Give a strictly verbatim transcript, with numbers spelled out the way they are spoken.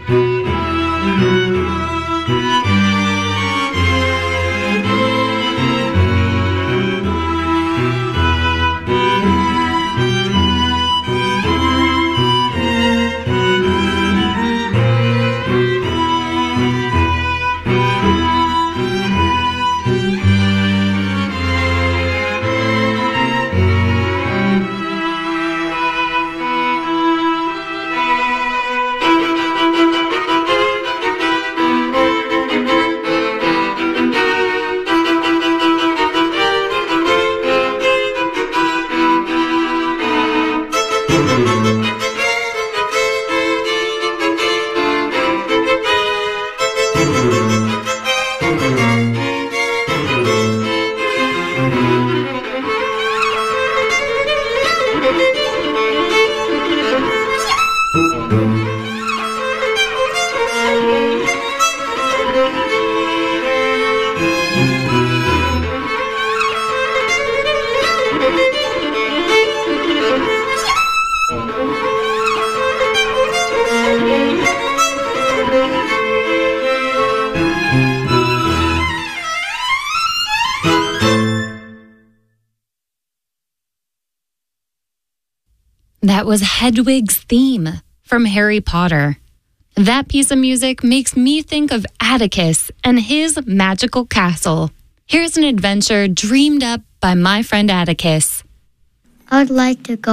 That was Hedwig's theme from Harry Potter. That piece of music makes me think of Atticus and his magical castle. Here's an adventure dreamed up by my friend Atticus. I would like to go